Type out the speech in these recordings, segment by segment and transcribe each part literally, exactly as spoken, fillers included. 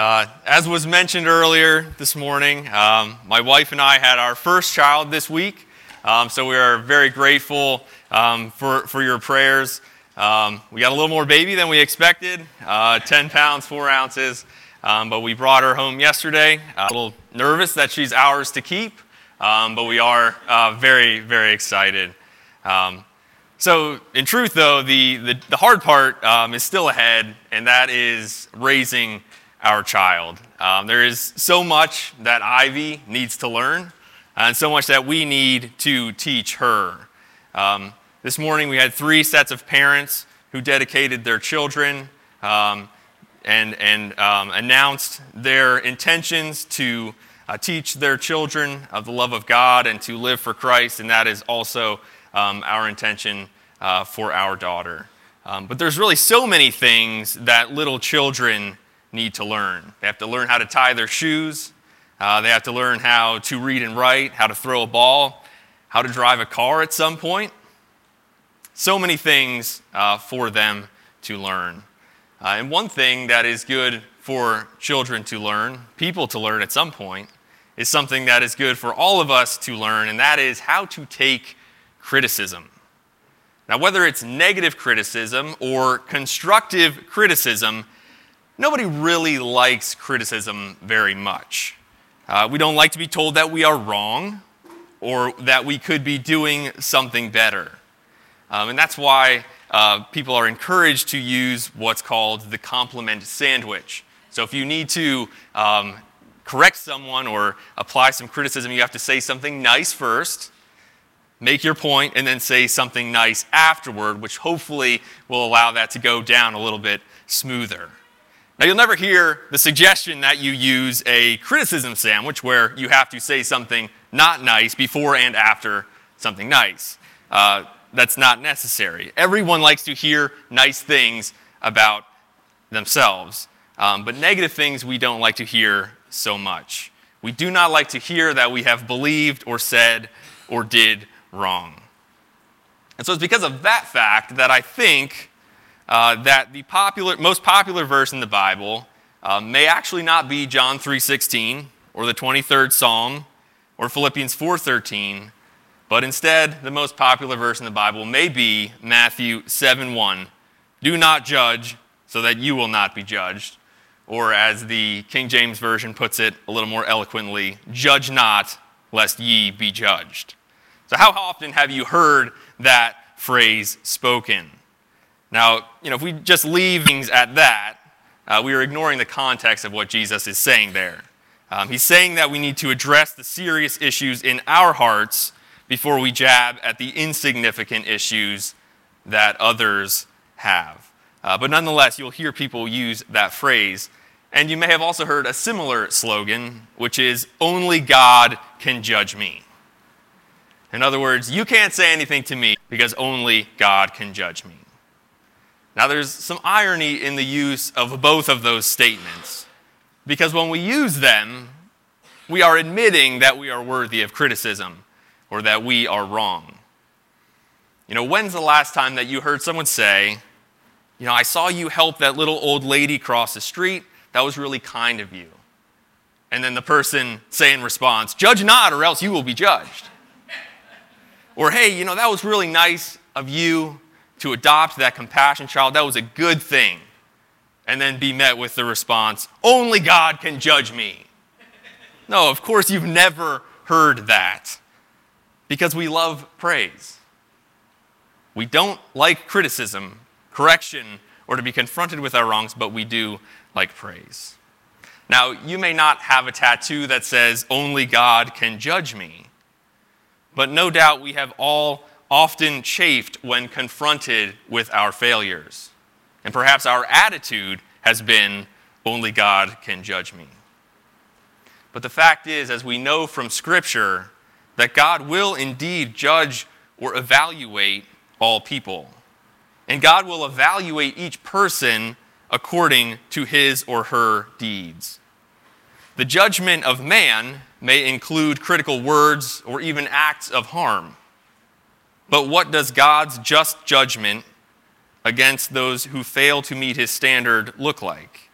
Uh, as was mentioned earlier this morning, um, my wife and I had our first child this week, um, so we are very grateful um, for, for your prayers. Um, we got a little more baby than we expected, uh, ten pounds, four ounces, um, but we brought her home yesterday. Uh, a little nervous that she's ours to keep, um, but we are uh, very, very excited. Um, so in truth, though, the, the, the hard part um, is still ahead, and that is raising our child. Um, there is so much that Ivy needs to learn, and so much that we need to teach her. Um, this morning we had three sets of parents who dedicated their children um, and, and um, announced their intentions to uh, teach their children of the love of God and to live for Christ, and that is also um, our intention uh, for our daughter. Um, but there's really so many things that little children need to learn. They have to learn how to tie their shoes. Uh, they have to learn how to read and write, how to throw a ball, how to drive a car at some point. So many things uh, for them to learn. Uh, and one thing that is good for children to learn, people to learn at some point, is something that is good for all of us to learn, and that is how to take criticism. Now, whether it's negative criticism or constructive criticism, nobody really likes criticism very much. Uh, we don't like to be told that we are wrong or that we could be doing something better. Um, and that's why uh, people are encouraged to use what's called the compliment sandwich. So if you need to um, correct someone or apply some criticism, you have to say something nice first, make your point, and then say something nice afterward, which hopefully will allow that to go down a little bit smoother. Now, you'll never hear the suggestion that you use a criticism sandwich where you have to say something not nice before and after something nice. Uh, that's not necessary. Everyone likes to hear nice things about themselves, um, but negative things we don't like to hear so much. We do not like to hear that we have believed or said or did wrong. And so it's because of that fact that I think Uh, that the popular, most popular verse in the Bible uh, may actually not be John three sixteen or the twenty-third Psalm or Philippians four thirteen, but instead the most popular verse in the Bible may be Matthew seven one. Do not judge so that you will not be judged. Or as the King James Version puts it a little more eloquently, judge not lest ye be judged. So how often have you heard that phrase spoken? Now, you know, if we just leave things at that, uh, we are ignoring the context of what Jesus is saying there. Um, he's saying that we need to address the serious issues in our hearts before we jab at the insignificant issues that others have. Uh, but nonetheless, you'll hear people use that phrase. And you may have also heard a similar slogan, which is, only God can judge me. In other words, you can't say anything to me because only God can judge me. Now, there's some irony in the use of both of those statements, because when we use them, we are admitting that we are worthy of criticism or that we are wrong. You know, when's the last time that you heard someone say, you know, I saw you help that little old lady cross the street. That was really kind of you. And then the person say in response, judge not or else you will be judged. Or, hey, you know, that was really nice of you to adopt that compassion child. That was a good thing. And then be met with the response, only God can judge me. No, of course you've never heard that, because we love praise. We don't like criticism, correction, or to be confronted with our wrongs, but we do like praise. Now, you may not have a tattoo that says, only God can judge me, but no doubt we have all often chafed when confronted with our failures. And perhaps our attitude has been, only God can judge me. But the fact is, as we know from Scripture, that God will indeed judge or evaluate all people. And God will evaluate each person according to his or her deeds. The judgment of man may include critical words or even acts of harm. But what does God's just judgment against those who fail to meet his standard look like?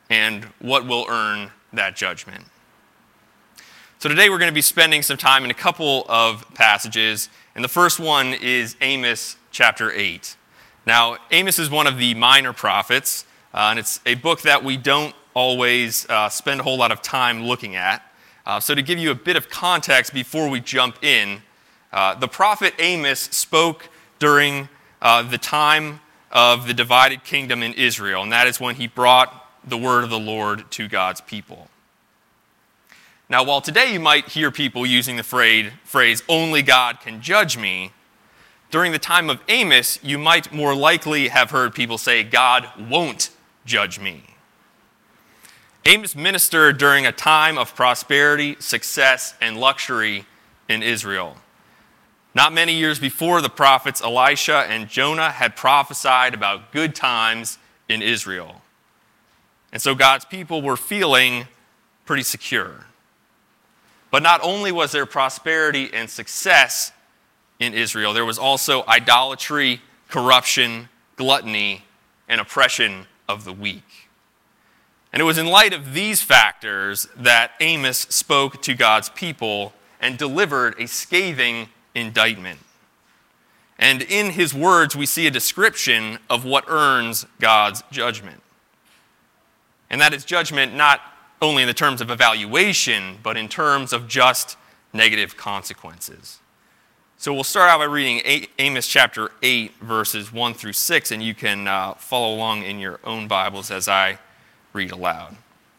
and what will earn that judgment. So today we're going to be spending some time in a couple of passages, and the first one is Amos chapter eight. Now, Amos is one of the minor prophets, uh, and it's a book that we don't always uh, spend a whole lot of time looking at. Uh, so to give you a bit of context before we jump in, uh, the prophet Amos spoke during uh, the time of the divided kingdom in Israel, and that is when he brought the word of the Lord to God's people. Now, while today you might hear people using the phrase, phrase, only God can judge me, during the time of Amos, you might more likely have heard people say, God won't judge me. Amos ministered during a time of prosperity, success, and luxury in Israel. Not many years before, the prophets Elisha and Jonah had prophesied about good times in Israel. And so God's people were feeling pretty secure. But not only was there prosperity and success in Israel, there was also idolatry, corruption, gluttony, and oppression of the weak. And it was in light of these factors that Amos spoke to God's people and delivered a scathing indictment. And in his words, we see a description of what earns God's judgment. And that is judgment not only in the terms of evaluation, but in terms of just negative consequences. So we'll start out by reading Amos chapter eight, verses one through six, and you can uh, follow along in your own Bibles as I read aloud.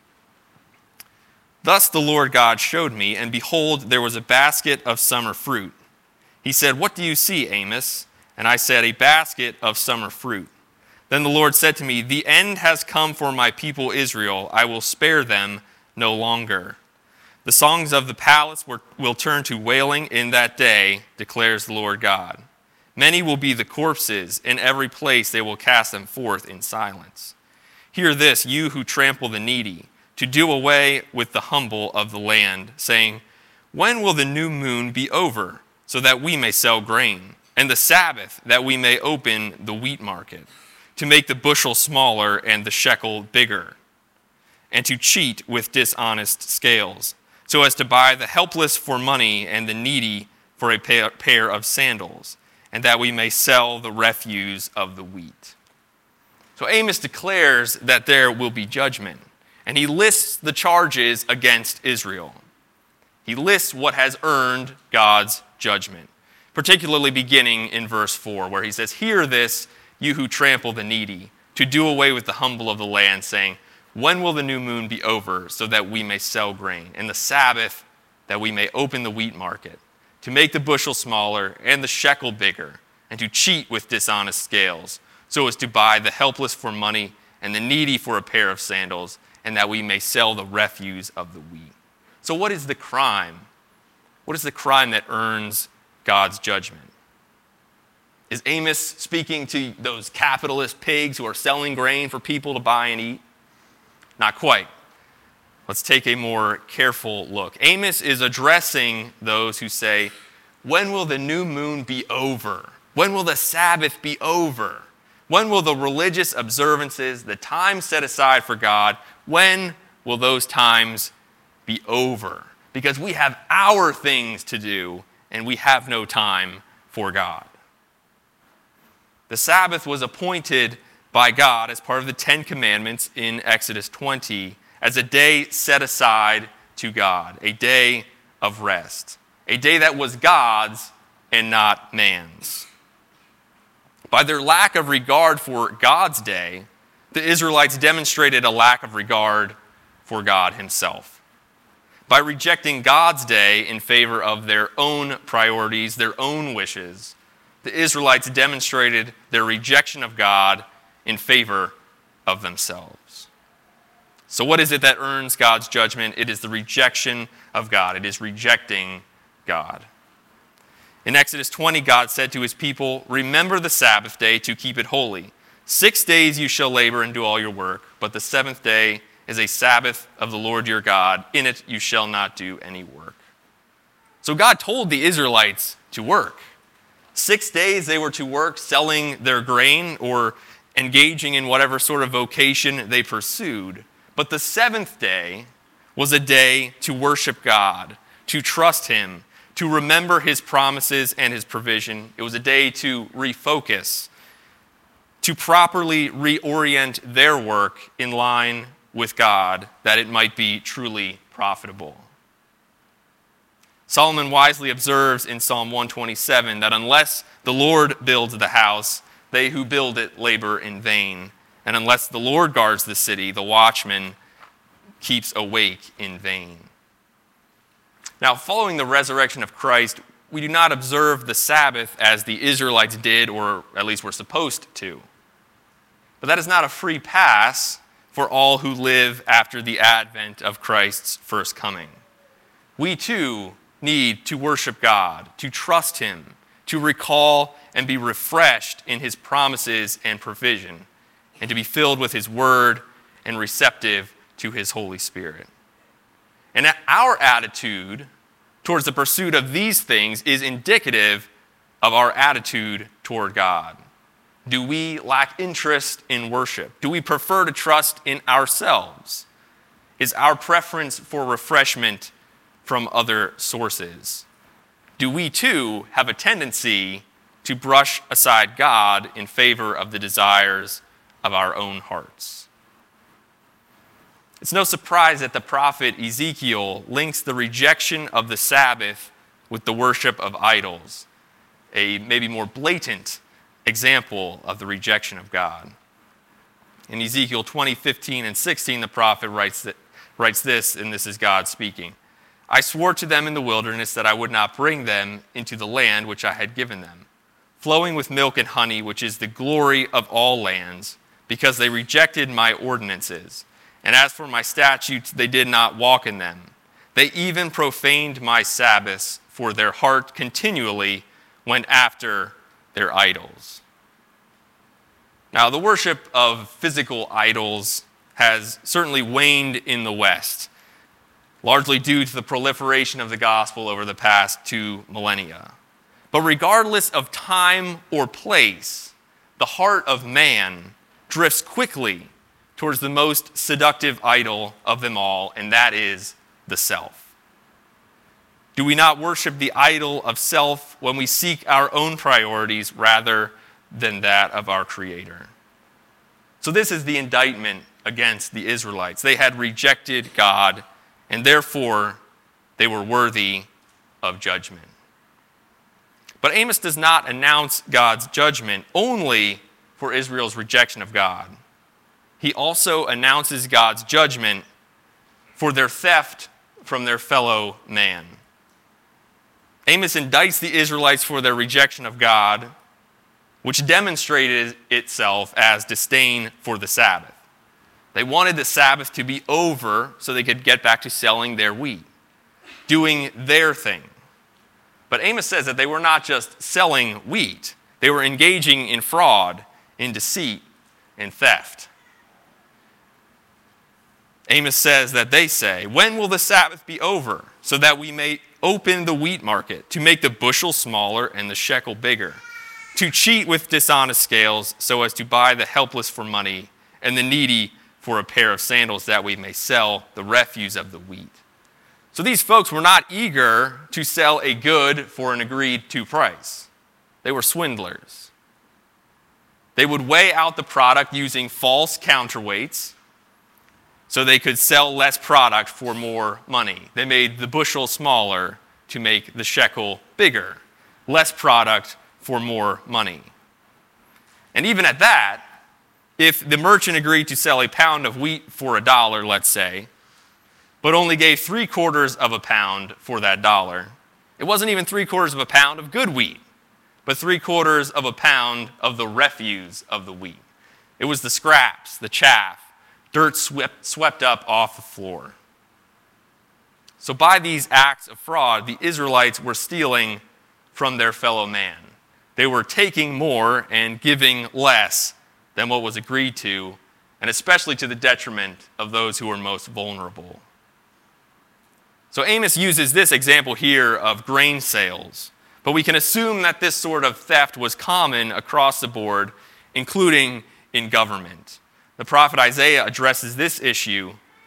Thus the Lord God showed me, and behold, there was a basket of summer fruit. He said, What do you see, Amos? And I said, A basket of summer fruit. Then the Lord said to me, The end has come for my people Israel. I will spare them no longer. The songs of the palace will turn to wailing in that day, declares the Lord God. Many will be the corpses. In every place they will cast them forth in silence. Hear this, you who trample the needy, to do away with the humble of the land, saying, When will the new moon be over, so that we may sell grain, and the Sabbath, that we may open the wheat market? To make the bushel smaller and the shekel bigger, and to cheat with dishonest scales, so as to buy the helpless for money and the needy for a pair of sandals, and that we may sell the refuse of the wheat. So Amos declares that there will be judgment, and he lists the charges against Israel. He lists what has earned God's judgment, particularly beginning in verse four, where he says, Hear this, you who trample the needy, to do away with the humble of the land, saying, When will the new moon be over, so that we may sell grain, and the Sabbath, that we may open the wheat market, to make the bushel smaller and the shekel bigger, and to cheat with dishonest scales, so as to buy the helpless for money and the needy for a pair of sandals, and that we may sell the refuse of the wheat. So what is the crime? What is the crime that earns God's judgment? Is Amos speaking to those capitalist pigs who are selling grain for people to buy and eat? Not quite. Let's take a more careful look. Amos is addressing those who say, When will the new moon be over? When will the Sabbath be over? When will the religious observances, the time set aside for God, when will those times be over? Because we have our things to do, and we have no time for God. The Sabbath was appointed by God as part of the Ten Commandments in Exodus twenty as a day set aside to God, a day of rest, a day that was God's and not man's. By their lack of regard for God's day, the Israelites demonstrated a lack of regard for God himself. By rejecting God's day in favor of their own priorities, their own wishes, the Israelites demonstrated their rejection of God in favor of themselves. So what is it that earns God's judgment? It is the rejection of God. It is rejecting God. In Exodus twenty, God said to his people, Remember the Sabbath day to keep it holy. Six days you shall labor and do all your work, but the seventh day is a Sabbath of the Lord your God. In it you shall not do any work. So God told the Israelites to work. Six days they were to work selling their grain or engaging in whatever sort of vocation they pursued. But the seventh day was a day to worship God, to trust him, to remember his promises and his provision. It was a day to refocus, to properly reorient their work in line with God, that it might be truly profitable. Solomon wisely observes in Psalm one twenty-seven that unless the Lord builds the house, they who build it labor in vain. And unless the Lord guards the city, the watchman keeps awake in vain. Now, following the resurrection of Christ, we do not observe the Sabbath as the Israelites did, or at least were supposed to. But that is not a free pass for all who live after the advent of Christ's first coming. We too need to worship God, to trust him, to recall and be refreshed in his promises and provision, and to be filled with his word and receptive to his Holy Spirit. And our attitude towards the pursuit of these things is indicative of our attitude toward God. Do we lack interest in worship? Do we prefer to trust in ourselves? Is our preference for refreshment from other sources? Do we too have a tendency to brush aside God in favor of the desires of our own hearts? It's no surprise that the prophet Ezekiel links the rejection of the Sabbath with the worship of idols, a maybe more blatant example of the rejection of God. In Ezekiel twenty, fifteen, and sixteen, the prophet writes, that, writes this, and this is God speaking. I swore to them in the wilderness that I would not bring them into the land which I had given them, flowing with milk and honey, which is the glory of all lands, because they rejected my ordinances. And as for my statutes, they did not walk in them. They even profaned my Sabbaths, for their heart continually went after their idols. Now, the worship of physical idols has certainly waned in the West, largely due to the proliferation of the gospel over the past two millennia. But regardless of time or place, the heart of man drifts quickly towards the most seductive idol of them all, and that is the self. Do we not worship the idol of self when we seek our own priorities rather than that of our Creator? So this is the indictment against the Israelites. They had rejected God, and therefore they were worthy of judgment. But Amos does not announce God's judgment only for Israel's rejection of God. He also announces God's judgment for their theft from their fellow man. Amos indicts the Israelites for their rejection of God, which demonstrated itself as disdain for the Sabbath. They wanted the Sabbath to be over so they could get back to selling their wheat, doing their thing. But Amos says that they were not just selling wheat, they were engaging in fraud, in deceit, and theft. Amos says that they say, when will the Sabbath be over, so that we may open the wheat market, to make the bushel smaller and the shekel bigger, to cheat with dishonest scales, so as to buy the helpless for money, and the needy for a pair of sandals, that we may sell the refuse of the wheat. So these folks were not eager to sell a good for an agreed-to price. They were swindlers. They would weigh out the product using false counterweights, so they could sell less product for more money. They made the bushel smaller to make the shekel bigger. Less product for more money. And even at that, if the merchant agreed to sell a pound of wheat for a dollar, let's say, but only gave three quarters of a pound for that dollar, it wasn't even three quarters of a pound of good wheat, but three quarters of a pound of the refuse of the wheat. It was the scraps, the chaff, dirt swept, swept up off the floor. So by these acts of fraud, the Israelites were stealing from their fellow man. They were taking more and giving less than what was agreed to, and especially to the detriment of those who were most vulnerable. So Amos uses this example here of grain sales, but we can assume that this sort of theft was common across the board, including in government. The prophet Isaiah addresses this issue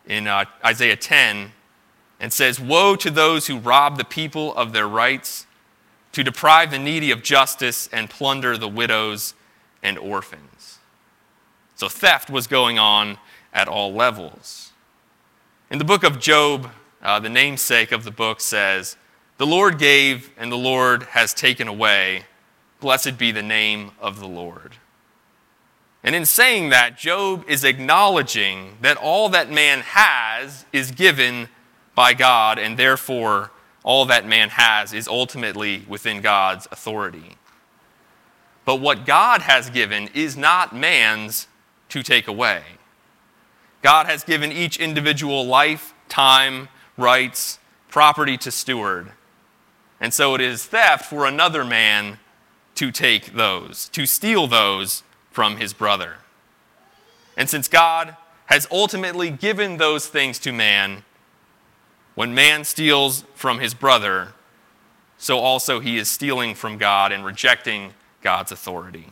in uh, Isaiah ten and says, "Woe to those who rob the people of their rights, to deprive the needy of justice and plunder the widows and orphans." So theft was going on at all levels. In the book of Job, uh, the namesake of the book says, "The Lord gave and the Lord has taken away. Blessed be the name of the Lord." And in saying that, Job is acknowledging that all that man has is given by God, and therefore all that man has is ultimately within God's authority. But what God has given is not man's to take away. God has given each individual life, time, rights, property to steward. And so it is theft for another man to take those, to steal those from his brother. And since God has ultimately given those things to man, when man steals from his brother, so also he is stealing from God and rejecting God's authority.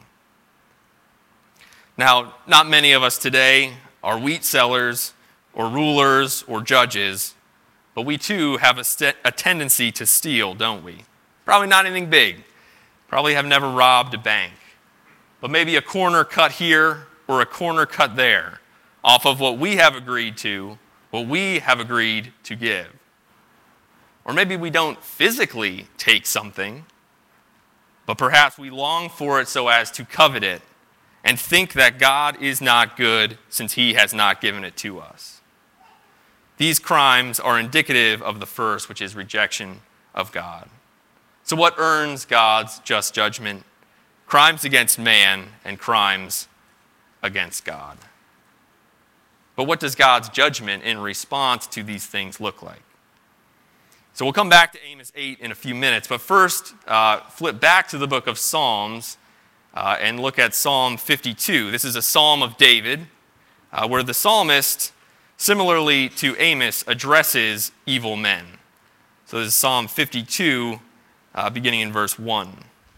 Now, not many of us today are wheat sellers or rulers or judges, but we too have a, st- a tendency to steal, don't we? Probably not anything big. Probably have never robbed a bank. But maybe a corner cut here or a corner cut there off of what we have agreed to, what we have agreed to give. Or maybe we don't physically take something, but perhaps we long for it so as to covet it and think that God is not good since he has not given it to us. These crimes are indicative of the first, which is rejection of God. So what earns God's just judgment? Crimes against man and crimes against God. But what does God's judgment in response to these things look like? So we'll come back to Amos eight in a few minutes, but first uh, flip back to the book of Psalms uh, and look at Psalm fifty-two. This is a psalm of David uh, where the psalmist, similarly to Amos, addresses evil men. So this is Psalm fifty-two, uh, beginning in verse one.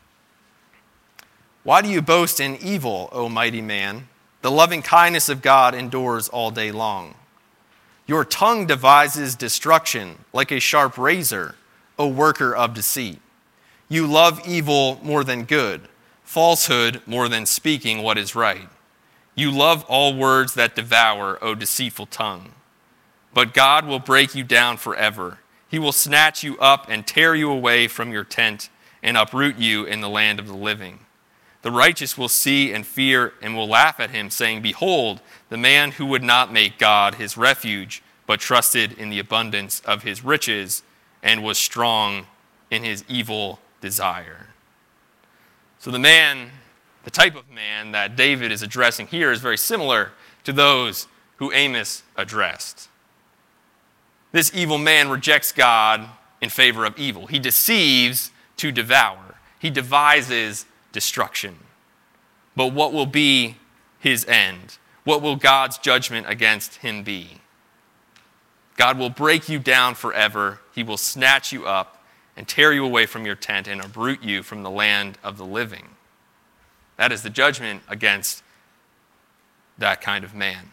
"Why do you boast in evil, O mighty man? The loving kindness of God endures all day long. Your tongue devises destruction like a sharp razor, O worker of deceit. You love evil more than good, falsehood more than speaking what is right. You love all words that devour, O deceitful tongue. But God will break you down forever. He will snatch you up and tear you away from your tent and uproot you in the land of the living. The righteous will see and fear and will laugh at him, saying, 'Behold, the man who would not make God his refuge, but trusted in the abundance of his riches and was strong in his evil desire.'" So the man, the type of man that David is addressing here is very similar to those who Amos addressed. This evil man rejects God in favor of evil. He deceives to devour. He devises destruction. But what will be his end? What will God's judgment against him be? God will break you down forever. He will snatch you up and tear you away from your tent and uproot you from the land of the living. That is the judgment against that kind of man.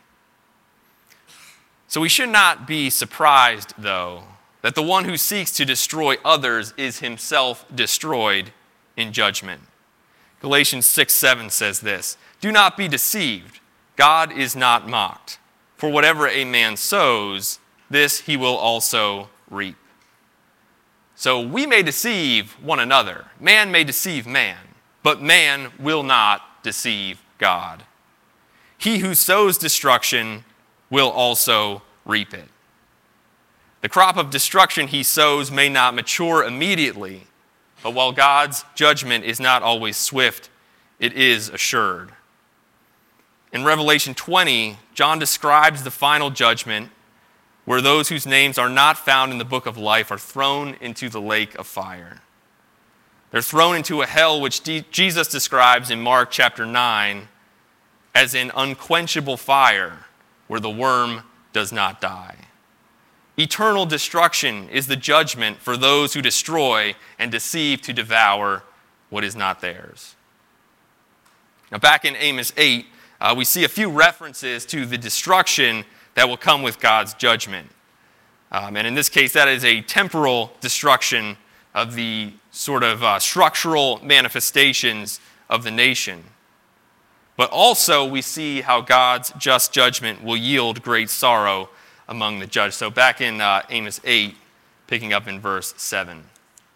So we should not be surprised, though, that the one who seeks to destroy others is himself destroyed in judgment. Galatians six seven says this, "Do not be deceived. God is not mocked. For whatever a man sows, this he will also reap." So we may deceive one another. Man may deceive man, but man will not deceive God. He who sows destruction will also reap it. The crop of destruction he sows may not mature immediately, but while God's judgment is not always swift, it is assured. In Revelation twenty, John describes the final judgment where those whose names are not found in the book of life are thrown into the lake of fire. They're thrown into a hell which D- Jesus describes in Mark chapter nine as an unquenchable fire where the worm does not die. Eternal destruction is the judgment for those who destroy and deceive to devour what is not theirs. Now back in Amos eight, uh, we see a few references to the destruction that will come with God's judgment. Um, and in this case, that is a temporal destruction of the sort of uh, structural manifestations of the nation. But also we see how God's just judgment will yield great sorrow among the judged. So back in uh, Amos eight, picking up in verse seven.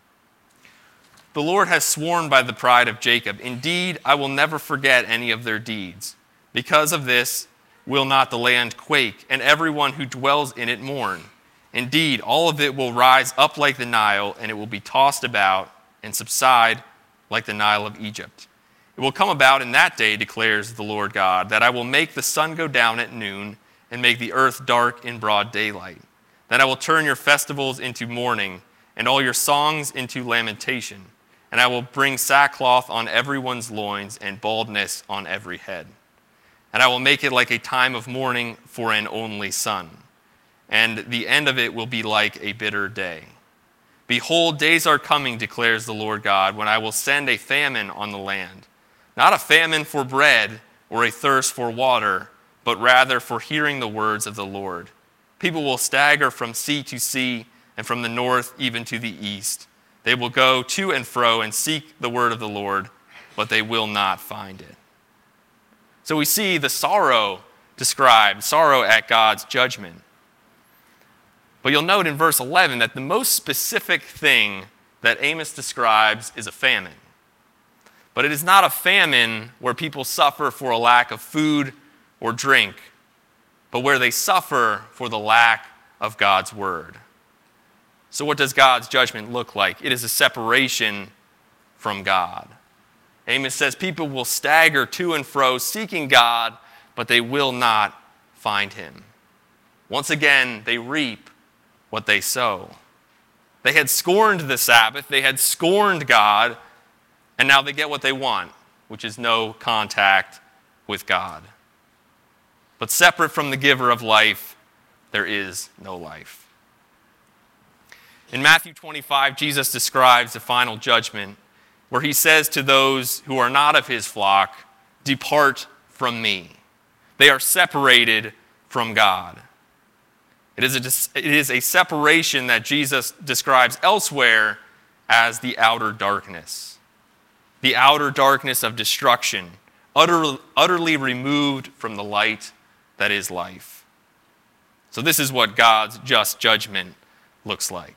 The Lord has sworn by the pride of Jacob, indeed, I will never forget any of their deeds. Because of this will not the land quake, and everyone who dwells in it mourn. Indeed, all of it will rise up like the Nile, and it will be tossed about and subside like the Nile of Egypt. It will come about in that day, declares the Lord God, that I will make the sun go down at noon and make the earth dark in broad daylight. Then I will turn your festivals into mourning and all your songs into lamentation. And I will bring sackcloth on everyone's loins and baldness on every head. And I will make it like a time of mourning for an only son. And the end of it will be like a bitter day. Behold, days are coming, declares the Lord God, when I will send a famine on the land. Not a famine for bread or a thirst for water, but rather for hearing the words of the Lord. People will stagger from sea to sea and from the north even to the east. They will go to and fro and seek the word of the Lord, but they will not find it. So we see the sorrow described, sorrow at God's judgment. But you'll note in verse eleven that the most specific thing that Amos describes is a famine. But it is not a famine where people suffer for a lack of food or drink, but where they suffer for the lack of God's word. So what does God's judgment look like? It is a separation from God. Amos says people will stagger to and fro seeking God, but they will not find him. Once again, they reap what they sow. They had scorned the Sabbath, they had scorned God, and now they get what they want, which is no contact with God. But separate from the giver of life, there is no life. In Matthew twenty-five, Jesus describes the final judgment where he says to those who are not of his flock, "Depart from me." They are separated from God. It is a, it is a separation that Jesus describes elsewhere as the outer darkness. The outer darkness of destruction, utter, utterly removed from the light that is life. So this is what God's just judgment looks like.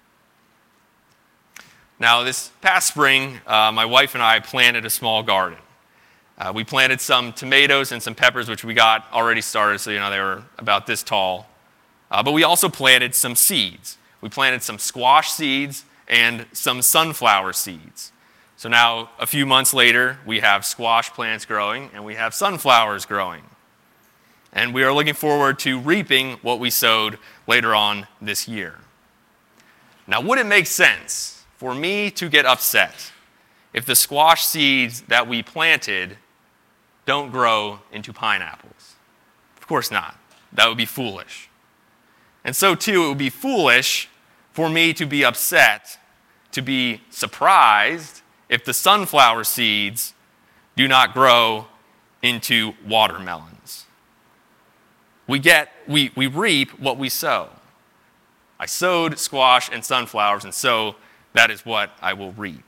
Now, this past spring, uh, my wife and I planted a small garden. Uh, we planted some tomatoes and some peppers, which we got already started, so you know they were about this tall. Uh, but we also planted some seeds. We planted some squash seeds and some sunflower seeds. So now, a few months later, we have squash plants growing and we have sunflowers growing. And we are looking forward to reaping what we sowed later on this year. Now, would it make sense for me to get upset if the squash seeds that we planted don't grow into pineapples? Of course not. That would be foolish. And so too, it would be foolish for me to be upset, to be surprised if the sunflower seeds do not grow into watermelons. We get, we, we reap what we sow. I sowed squash and sunflowers, and so that is what I will reap.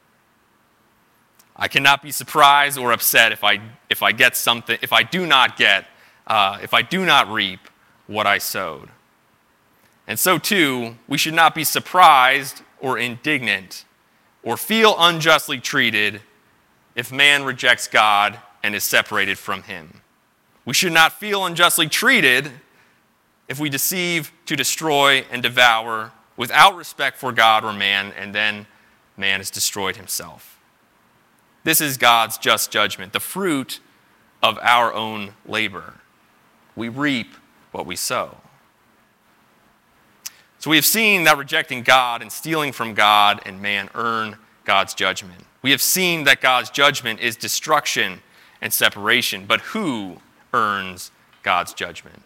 I cannot be surprised or upset if I if I get something, if I do not get, uh, if I do not reap what I sowed. And so too, we should not be surprised or indignant or feel unjustly treated if man rejects God and is separated from him. We should not feel unjustly treated if we deceive to destroy and devour without respect for God or man, and then man is destroyed himself. This is God's just judgment, the fruit of our own labor. We reap what we sow. So we have seen that rejecting God and stealing from God and man earn God's judgment. We have seen that God's judgment is destruction and separation, but who earns God's judgment?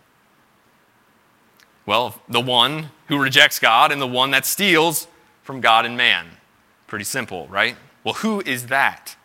Well, the one who rejects God and the one that steals from God and man. Pretty simple, right? Well, who is that?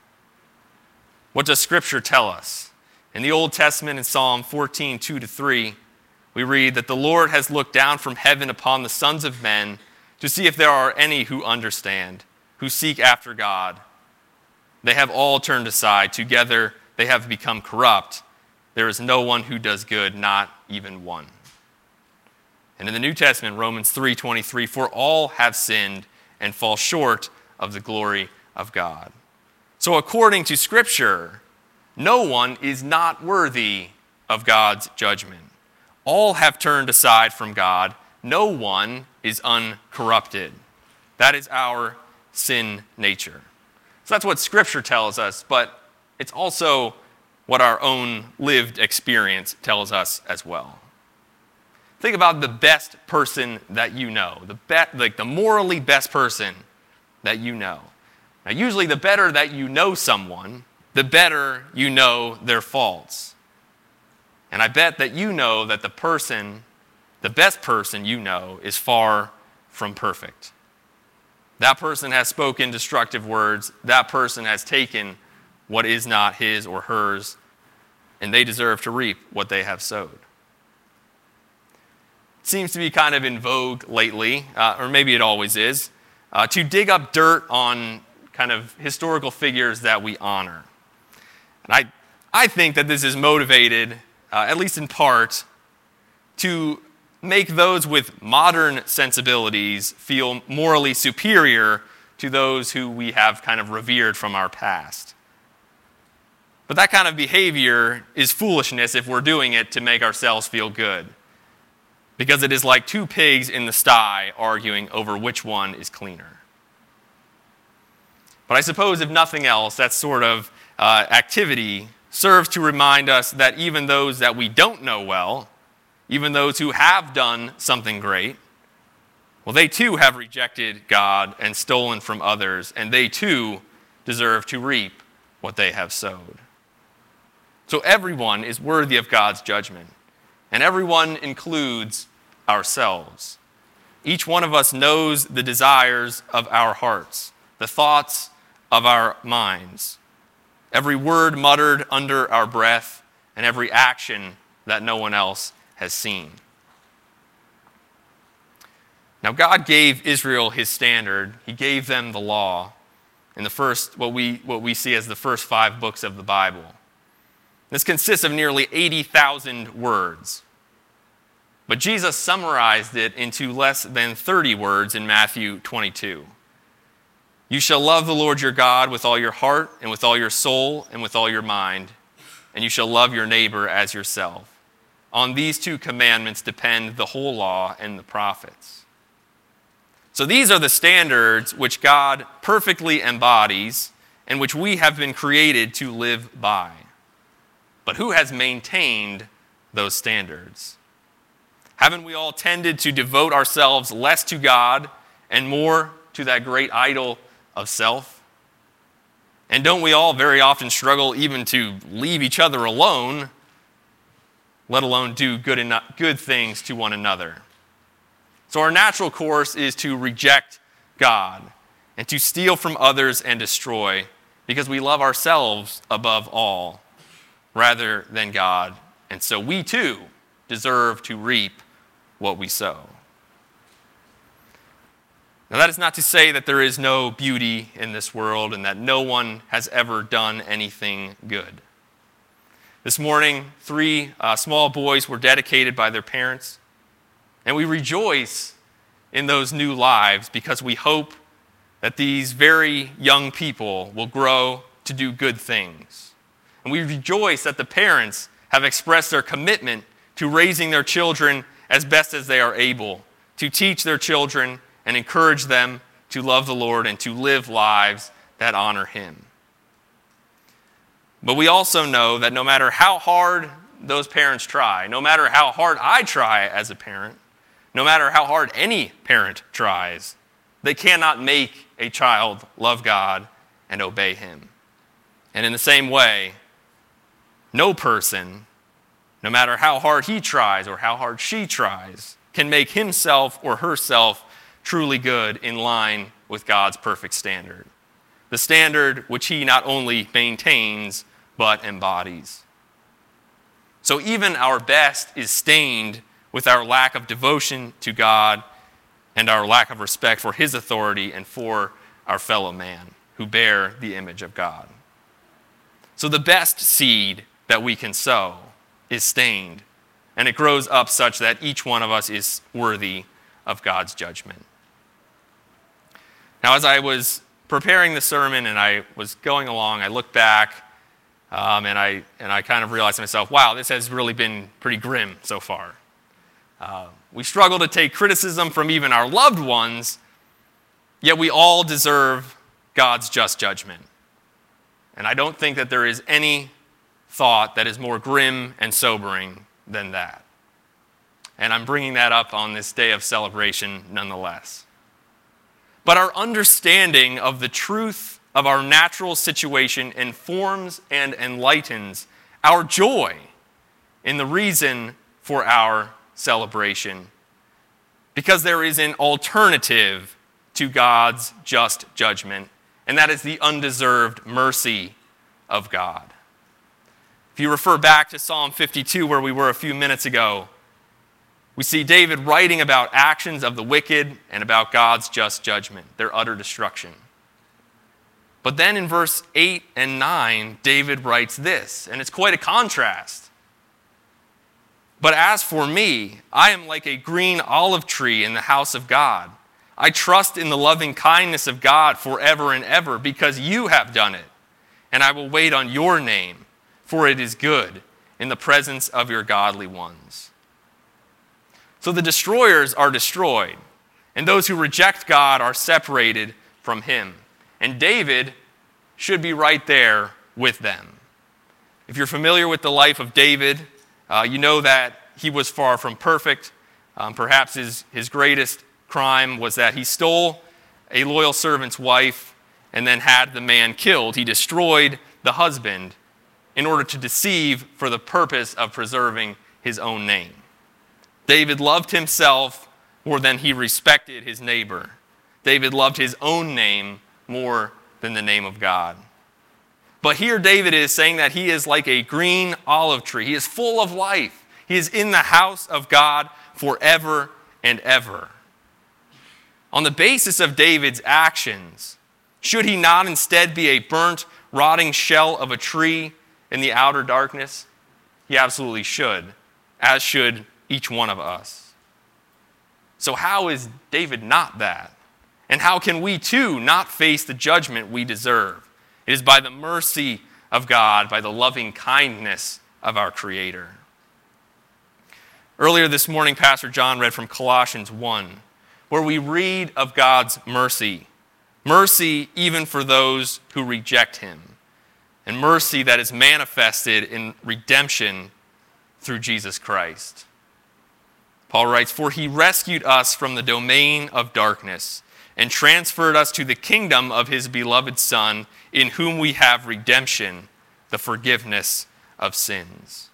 What does Scripture tell us? In the Old Testament, in Psalm fourteen, two to three, we read that the Lord has looked down from heaven upon the sons of men to see if there are any who understand, who seek after God. They have all turned aside. Together they have become corrupt. There is no one who does good, not even one. And in the New Testament, Romans three twenty-three, for all have sinned and fall short of the glory of God. So according to Scripture, no one is not worthy of God's judgment. All have turned aside from God. No one is uncorrupted. That is our sin nature. So that's what Scripture tells us, but it's also what our own lived experience tells us as well. Think about the best person that you know, the be- like the morally best person that you know. Now, usually the better that you know someone, the better you know their faults. And I bet that you know that the person, the best person you know, is far from perfect. That person has spoken destructive words. That person has taken what is not his or hers, and they deserve to reap what they have sowed. It seems to be kind of in vogue lately, uh, or maybe it always is, uh, to dig up dirt on kind of historical figures that we honor. And I, I think that this is motivated, uh, at least in part, to make those with modern sensibilities feel morally superior to those who we have kind of revered from our past. But that kind of behavior is foolishness if we're doing it to make ourselves feel good, because it is like two pigs in the sty arguing over which one is cleaner. But I suppose, if nothing else, that sort of uh, activity serves to remind us that even those that we don't know well, even those who have done something great, well, they too have rejected God and stolen from others, and they too deserve to reap what they have sowed. So everyone is worthy of God's judgment, and everyone includes ourselves. Each one of us knows the desires of our hearts, the thoughts of our minds, every word muttered under our breath, and every action that no one else has seen. Now, God gave Israel his standard. He gave them the law in the first, what we, what we see as the first five books of the Bible. This consists of nearly eighty thousand words. But Jesus summarized it into less than thirty words in Matthew twenty-two. You shall love the Lord your God with all your heart and with all your soul and with all your mind, and you shall love your neighbor as yourself. On these two commandments depend the whole law and the prophets. So these are the standards which God perfectly embodies and which we have been created to live by. But who has maintained those standards? Haven't we all tended to devote ourselves less to God and more to that great idol of self? And don't we all very often struggle even to leave each other alone, let alone do good, enough, good things to one another? So our natural course is to reject God and to steal from others and destroy, because we love ourselves above all rather than God. And so we too deserve to reap what we sow. Now, that is not to say that there is no beauty in this world and that no one has ever done anything good. This morning, three uh, small boys were dedicated by their parents, and we rejoice in those new lives because we hope that these very young people will grow to do good things. And we rejoice that the parents have expressed their commitment to raising their children as best as they are able, to teach their children and encourage them to love the Lord and to live lives that honor Him. But we also know that no matter how hard those parents try, no matter how hard I try as a parent, no matter how hard any parent tries, they cannot make a child love God and obey Him. And in the same way, no person, no matter how hard he tries or how hard she tries, can make himself or herself truly good in line with God's perfect standard. The standard which He not only maintains, but embodies. So even our best is stained with our lack of devotion to God and our lack of respect for his authority and for our fellow man who bear the image of God. So the best seed that we can sow is stained, and it grows up such that each one of us is worthy of God's judgment. Now, as I was preparing the sermon and I was going along, I looked back um, and I and I kind of realized to myself, wow, this has really been pretty grim so far. Uh, we struggle to take criticism from even our loved ones, yet we all deserve God's just judgment. And I don't think that there is any thought that is more grim and sobering than that. And I'm bringing that up on this day of celebration nonetheless. But our understanding of the truth of our natural situation informs and enlightens our joy in the reason for our celebration, because there is an alternative to God's just judgment, and that is the undeserved mercy of God. If you refer back to Psalm fifty-two, where we were a few minutes ago, we see David writing about actions of the wicked and about God's just judgment, their utter destruction. But then in verse eight and nine, David writes this, and it's quite a contrast. But as for me, I am like a green olive tree in the house of God. I trust in the loving kindness of God forever and ever, because you have done it. And I will wait on your name, for it is good in the presence of your godly ones. So the destroyers are destroyed, and those who reject God are separated from him. And David should be right there with them. If you're familiar with the life of David, uh, you know that he was far from perfect. Um, perhaps his, his greatest crime was that he stole a loyal servant's wife and then had the man killed. He destroyed the husband in order to deceive for the purpose of preserving his own name. David loved himself more than he respected his neighbor. David loved his own name more than the name of God. But here David is saying that he is like a green olive tree. He is full of life. He is in the house of God forever and ever. On the basis of David's actions, should he not instead be a burnt, rotting shell of a tree in the outer darkness? He absolutely should, as should each one of us. So how is David not that? And how can we too not face the judgment we deserve? It is by the mercy of God, by the loving kindness of our Creator. Earlier this morning, Pastor John read from Colossians one, where we read of God's mercy. Mercy even for those who reject him. And mercy that is manifested in redemption through Jesus Christ. Paul writes, "For he rescued us from the domain of darkness and transferred us to the kingdom of his beloved Son, in whom we have redemption, the forgiveness of sins."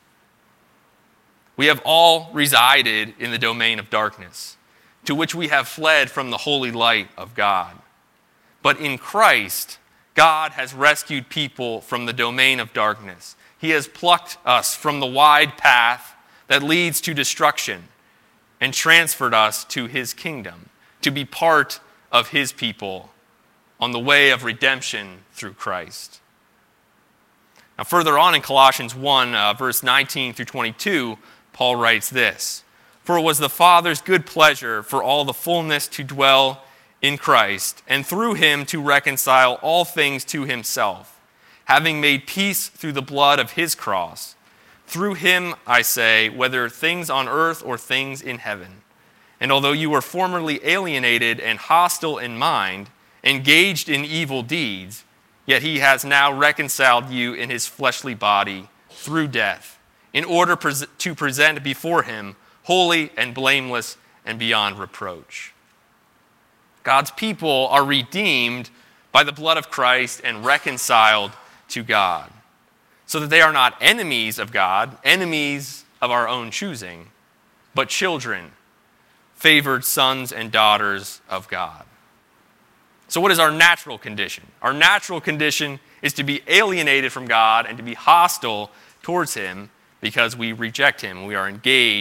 We have all resided in the domain of darkness, to which we have fled from the holy light of God. But in Christ, God has rescued people from the domain of darkness. He has plucked us from the wide path that leads to destruction and transferred us to his kingdom, to be part of his people on the way of redemption through Christ. Now, further on in Colossians one, uh, verse nineteen through twenty-two, Paul writes this, "For it was the Father's good pleasure for all the fullness to dwell in Christ, and through him to reconcile all things to himself, having made peace through the blood of his cross. Through him, I say, whether things on earth or things in heaven. And although you were formerly alienated and hostile in mind, engaged in evil deeds, yet he has now reconciled you in his fleshly body through death, in order to present before him holy and blameless and beyond reproach." God's people are redeemed by the blood of Christ and reconciled to God, so that they are not enemies of God, enemies of our own choosing, but children, favored sons and daughters of God. So what is our natural condition? Our natural condition is to be alienated from God and to be hostile towards him because we reject him. We are engaged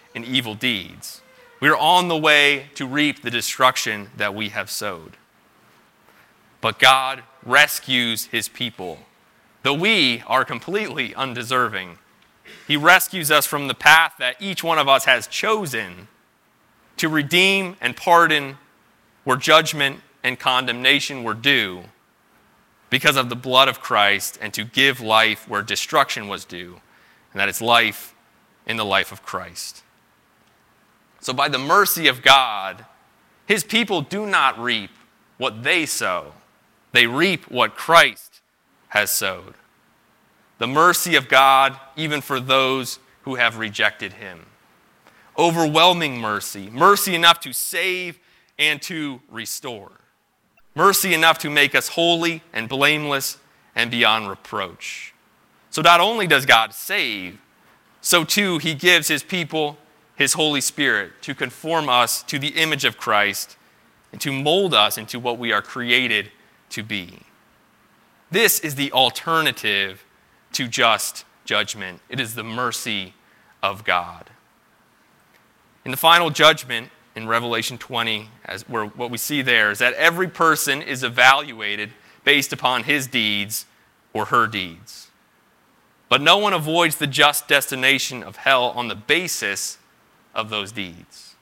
in evil deeds. We are on the way to reap the destruction that we have sowed. But God rescues his people. Though we are completely undeserving, he rescues us from the path that each one of us has chosen to redeem and pardon where judgment and condemnation were due because of the blood of Christ, and to give life where destruction was due, and that is life in the life of Christ. So by the mercy of God, his people do not reap what they sow. They reap what Christ has sowed. The mercy of God, even for those who have rejected him. Overwhelming mercy. Mercy enough to save and to restore. Mercy enough to make us holy and blameless and beyond reproach. So not only does God save, so too he gives his people his Holy Spirit to conform us to the image of Christ and to mold us into what we are created to be. This is the alternative to just judgment. It is the mercy of God. In the final judgment in Revelation twenty, as where what we see there is that every person is evaluated based upon his deeds or her deeds. But no one avoids the just destination of hell on the basis of those deeds.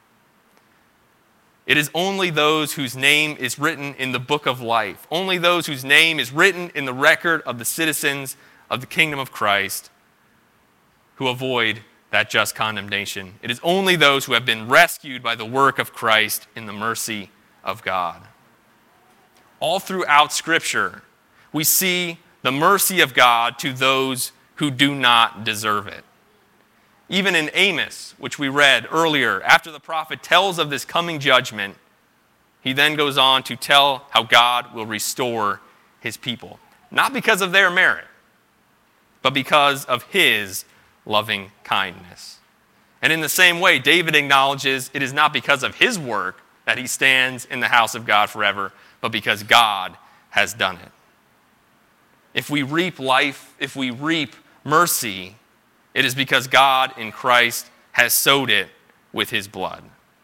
It is only those whose name is written in the book of life, only those whose name is written in the record of the citizens of the kingdom of Christ, who avoid that just condemnation. It is only those who have been rescued by the work of Christ in the mercy of God. All throughout Scripture, we see the mercy of God to those who do not deserve it. Even in Amos, which we read earlier, after the prophet tells of this coming judgment, he then goes on to tell how God will restore his people. Not because of their merit, but because of his loving kindness. And in the same way, David acknowledges it is not because of his work that he stands in the house of God forever, but because God has done it. If we reap life, if we reap mercy, it is because God in Christ has sowed it with his blood.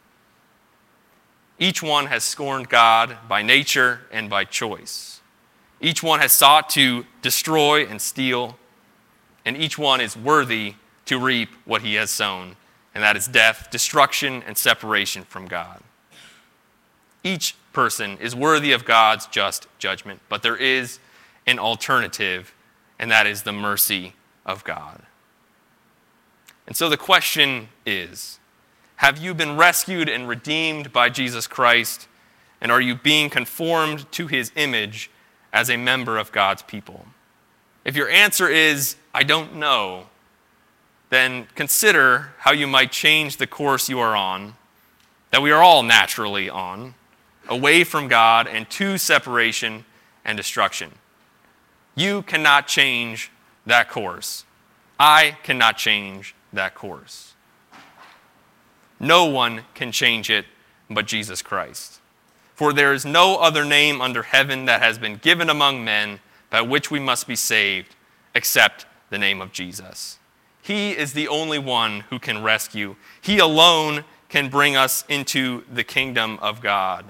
Each one has scorned God by nature and by choice. Each one has sought to destroy and steal, and each one is worthy to reap what he has sown, and that is death, destruction, and separation from God. Each person is worthy of God's just judgment, but there is an alternative, and that is the mercy of God. And so the question is, have you been rescued and redeemed by Jesus Christ, and are you being conformed to his image as a member of God's people? If your answer is, I don't know, then consider how you might change the course you are on, that we are all naturally on, away from God and to separation and destruction. You cannot change that course. I cannot change that course. No one can change it but Jesus Christ. For there is no other name under heaven that has been given among men by which we must be saved, except the name of Jesus. He is the only one who can rescue. He alone can bring us into the kingdom of God.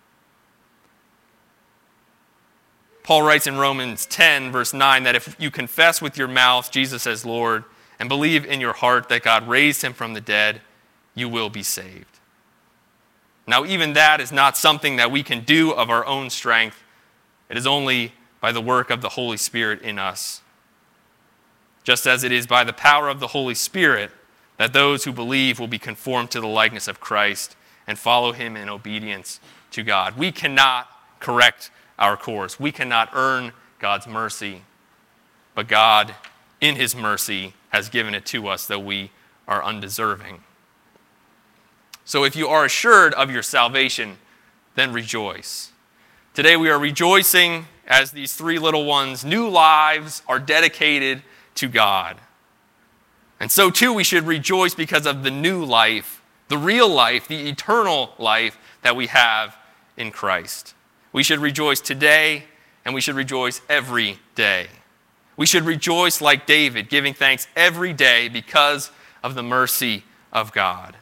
Paul writes in Romans ten, verse nine, that if you confess with your mouth Jesus as Lord and believe in your heart that God raised him from the dead, you will be saved. Now, even that is not something that we can do of our own strength. It is only by the work of the Holy Spirit in us. Just as it is by the power of the Holy Spirit that those who believe will be conformed to the likeness of Christ and follow him in obedience to God. We cannot correct our course. We cannot earn God's mercy, but God, in his mercy, has given it to us, though we are undeserving. So if you are assured of your salvation, then rejoice. Today we are rejoicing as these three little ones' new lives are dedicated to God. And so too we should rejoice because of the new life, the real life, the eternal life that we have in Christ. We should rejoice today, and we should rejoice every day. We should rejoice like David, giving thanks every day because of the mercy of God.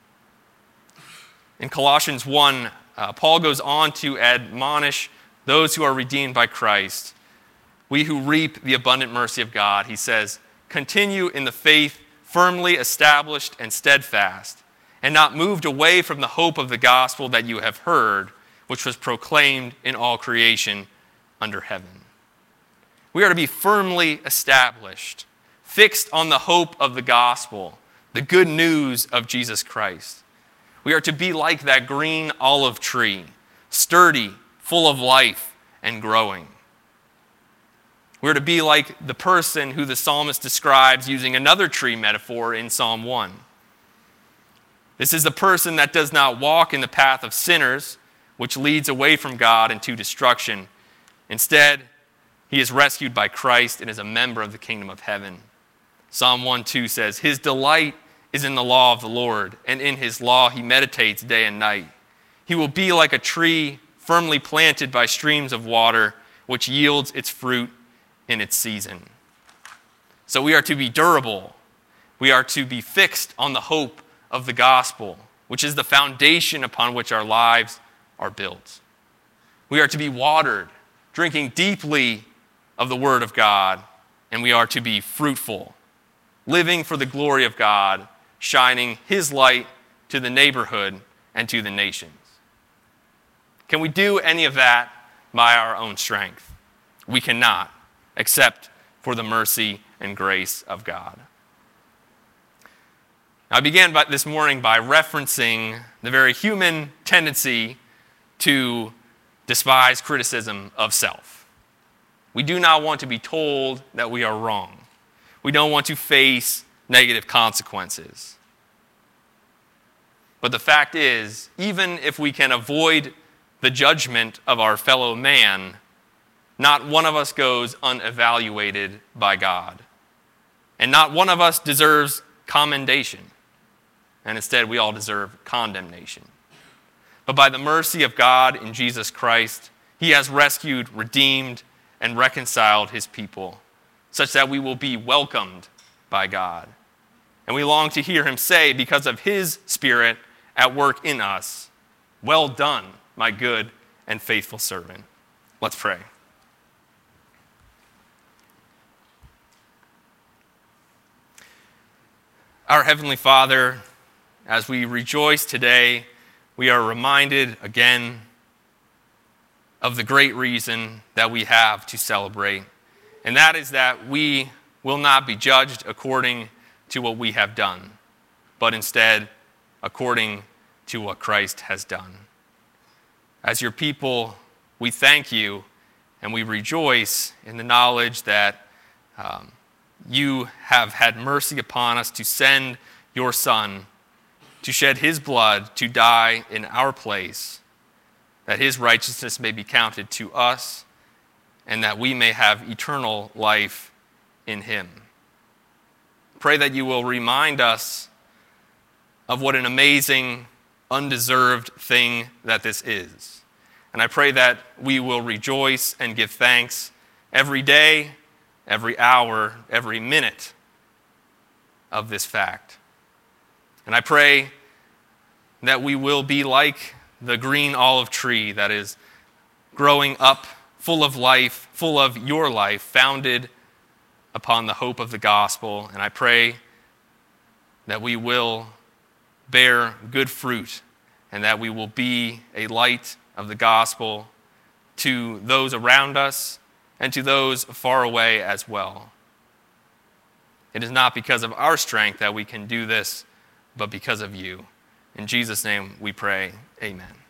In Colossians one, uh, Paul goes on to admonish those who are redeemed by Christ. We who reap the abundant mercy of God, he says, continue in the faith, firmly established and steadfast, and not moved away from the hope of the gospel that you have heard, which was proclaimed in all creation under heaven. We are to be firmly established, fixed on the hope of the gospel, the good news of Jesus Christ. We are to be like that green olive tree, sturdy, full of life, and growing. We're to be like the person who the psalmist describes using another tree metaphor in Psalm one. This is the person that does not walk in the path of sinners, which leads away from God into destruction. Instead, he is rescued by Christ and is a member of the kingdom of heaven. Psalm one two says, his delight is in the law of the Lord, and in his law he meditates day and night. He will be like a tree firmly planted by streams of water, which yields its fruit in its season. So we are to be durable. We are to be fixed on the hope of the gospel, which is the foundation upon which our lives are built. We are to be watered, drinking deeply of the word of God, and we are to be fruitful, living for the glory of God, shining his light to the neighborhood and to the nations. Can we do any of that by our own strength? We cannot, except for the mercy and grace of God. I began by, this morning by referencing the very human tendency to despise criticism of self. We do not want to be told that we are wrong. We don't want to face negative consequences. But the fact is, even if we can avoid the judgment of our fellow man, not one of us goes unevaluated by God. And not one of us deserves commendation. And instead, we all deserve condemnation. But by the mercy of God in Jesus Christ, he has rescued, redeemed, and reconciled his people, such that we will be welcomed by God. And we long to hear him say, because of his Spirit at work in us, well done, my good and faithful servant. Let's pray. Our Heavenly Father, as we rejoice today, we are reminded again of the great reason that we have to celebrate. And that is that we will not be judged according to what we have done, but instead according to what Christ has done. As your people, we thank you and we rejoice in the knowledge that um, you have had mercy upon us to send your Son to shed his blood to die in our place, that his righteousness may be counted to us, and that we may have eternal life in him. Pray that you will remind us of what an amazing, undeserved thing that this is. And I pray that we will rejoice and give thanks every day, every hour, every minute of this fact. And I pray that we will be like the green olive tree that is growing up full of life, full of your life, founded upon the hope of the gospel. And I pray that we will bear good fruit and that we will be a light of the gospel to those around us and to those far away as well. It is not because of our strength that we can do this, but because of you. In Jesus' name we pray, amen.